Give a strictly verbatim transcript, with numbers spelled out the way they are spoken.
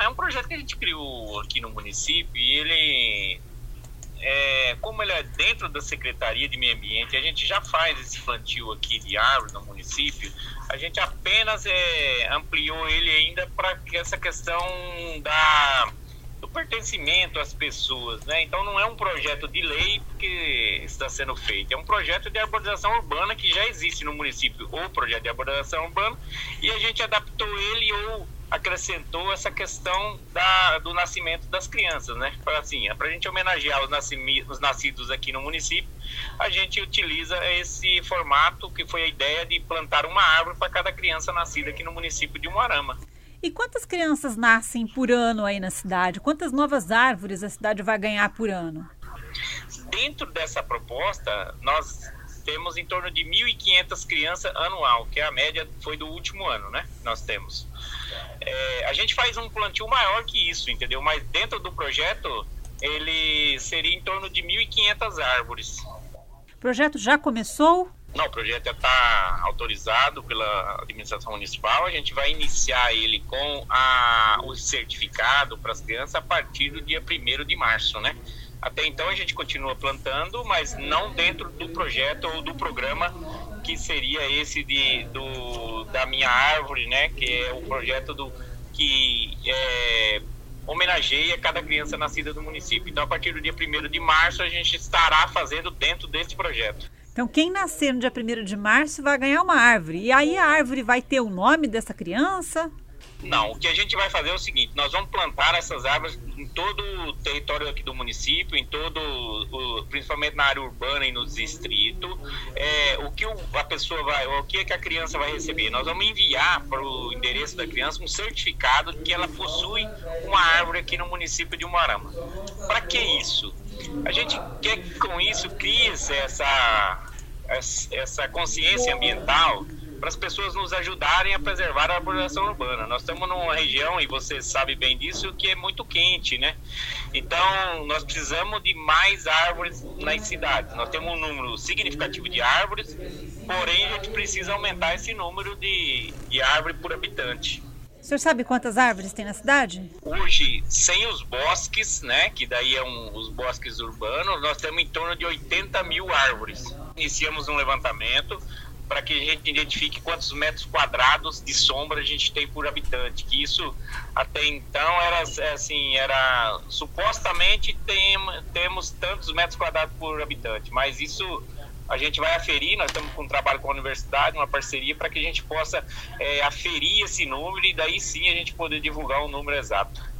é um projeto que a gente criou aqui no município e ele, é, como ele é dentro da Secretaria de Meio Ambiente, a gente já faz esse plantio aqui de árvore no município, a gente apenas é, ampliou ele ainda para essa questão da, do pertencimento às pessoas, né? Então não é um projeto de lei que está sendo feito, é um projeto de arborização urbana que já existe no município, ou projeto de arborização urbana, e a gente adaptou ele ou acrescentou essa questão da, do nascimento das crianças, né? Para assim, para a gente homenagear os, nascimi, os nascidos aqui no município, a gente utiliza esse formato que foi a ideia de plantar uma árvore para cada criança nascida aqui no município de Umuarama. E quantas crianças nascem por ano aí na cidade? Quantas novas árvores a cidade vai ganhar por ano? Dentro dessa proposta, nós temos em torno de mil e quinhentas crianças anual, que é a média foi do último ano, né? Nós temos. É, a gente faz um plantio maior que isso, entendeu? Mas dentro do projeto, ele seria em torno de mil e quinhentas árvores. O projeto já começou? Não, o projeto já está autorizado pela administração municipal. A gente vai iniciar ele com a, o certificado para as crianças a partir do dia primeiro de março, né? Até então a gente continua plantando, mas não dentro do projeto ou do programa que seria esse de, do, da minha árvore, né? Que é o projeto do, que é, homenageia cada criança nascida do município. Então, a partir do dia primeiro de março, a gente estará fazendo dentro desse projeto. Então, quem nascer no dia primeiro de março vai ganhar uma árvore. E aí a árvore vai ter o nome dessa criança? Não, o que a gente vai fazer é o seguinte, nós vamos plantar essas árvores em todo o território aqui do município, em todo, o, principalmente na área urbana e no distrito. É, o que o, a pessoa vai, o que, é que a criança vai receber? Nós vamos enviar para o endereço da criança um certificado de que ela possui uma árvore aqui no município de Umuarama. Para que isso? A gente quer que com isso crie essa, essa consciência ambiental para as pessoas nos ajudarem a preservar a arborização urbana. Nós estamos numa região, e você sabe bem disso, que é muito quente, né? Então, nós precisamos de mais árvores nas cidades. Nós temos um número significativo de árvores, porém, a gente precisa aumentar esse número de, de árvore por habitante. O senhor sabe quantas árvores tem na cidade? Hoje, sem os bosques, né, que daí é um, os bosques urbanos, nós temos em torno de oitenta mil árvores. Iniciamos um levantamento para que a gente identifique quantos metros quadrados de sombra a gente tem por habitante, que isso até então era assim, era supostamente tem, temos tantos metros quadrados por habitante, mas isso a gente vai aferir, nós estamos com um trabalho com a universidade, uma parceria para que a gente possa é, aferir esse número e daí sim a gente poder divulgar um número exato.